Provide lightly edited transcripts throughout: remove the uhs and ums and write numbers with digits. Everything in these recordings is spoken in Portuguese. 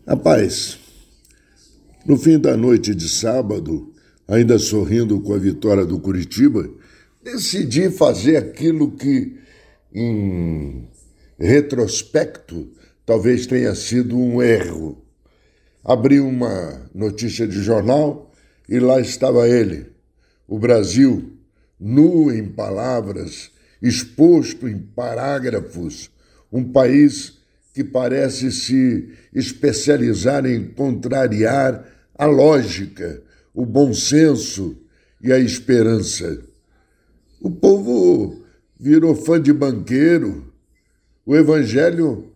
Rapaz, no fim da noite de sábado, ainda sorrindo com a vitória do Curitiba, decidi fazer aquilo que, em retrospecto, talvez tenha sido um erro. Abri uma notícia de jornal e lá estava ele, o Brasil, nu em palavras, exposto em parágrafos, um país que parece se especializar em contrariar a lógica, o bom senso e a esperança. O povo virou fã de banqueiro, o evangélico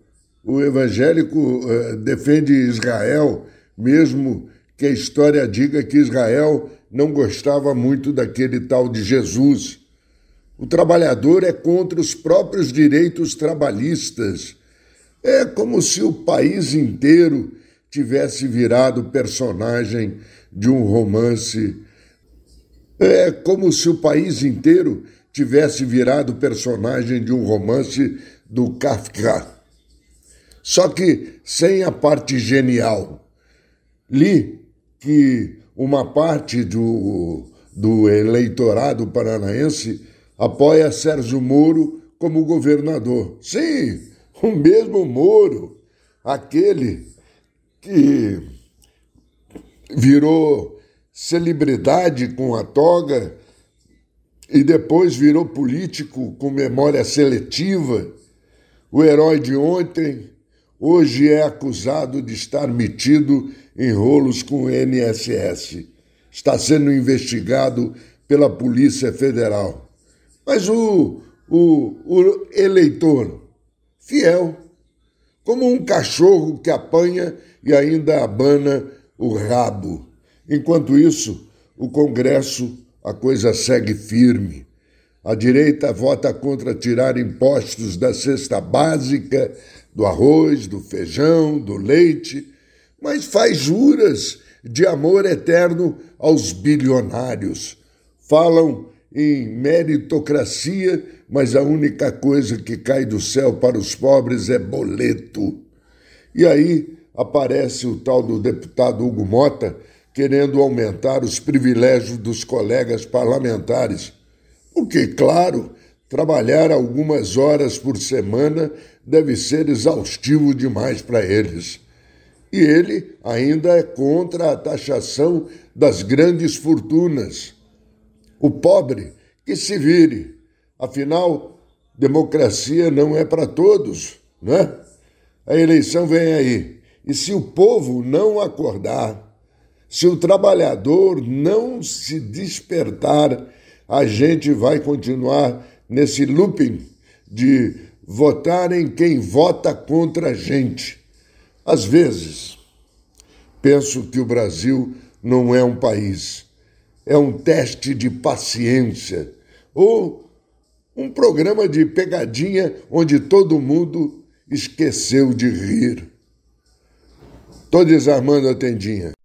defende Israel, mesmo que a história diga que Israel não gostava muito daquele tal de Jesus. O trabalhador é contra os próprios direitos trabalhistas. É como se o país inteiro tivesse virado personagem de um romance. É como se o país inteiro tivesse virado personagem de um romance do Kafka. Só que sem a parte genial. Li que uma parte do eleitorado paranaense apoia Sérgio Moro como governador. Sim, o mesmo Moro, aquele que virou celebridade com a toga e depois virou político com memória seletiva, o herói de ontem, hoje é acusado de estar metido em rolos com o INSS. Está sendo investigado pela Polícia Federal. Mas o eleitor, fiel, como um cachorro que apanha e ainda abana o rabo. Enquanto isso, o Congresso, a coisa segue firme. A direita vota contra tirar impostos da cesta básica, do arroz, do feijão, do leite, mas faz juras de amor eterno aos bilionários. Falam em meritocracia, mas a única coisa que cai do céu para os pobres é boleto. E aí aparece o tal do deputado Hugo Mota querendo aumentar os privilégios dos colegas parlamentares. Porque, claro, trabalhar algumas horas por semana deve ser exaustivo demais para eles. E ele ainda é contra a taxação das grandes fortunas. O pobre que se vire. Afinal, democracia não é para todos, né? A eleição vem aí. E se o povo não acordar, se o trabalhador não se despertar, a gente vai continuar nesse looping de votar em quem vota contra a gente. Às vezes, penso que o Brasil não é um país. É um teste de paciência ou um programa de pegadinha onde todo mundo esqueceu de rir. Estou desarmando a tendinha.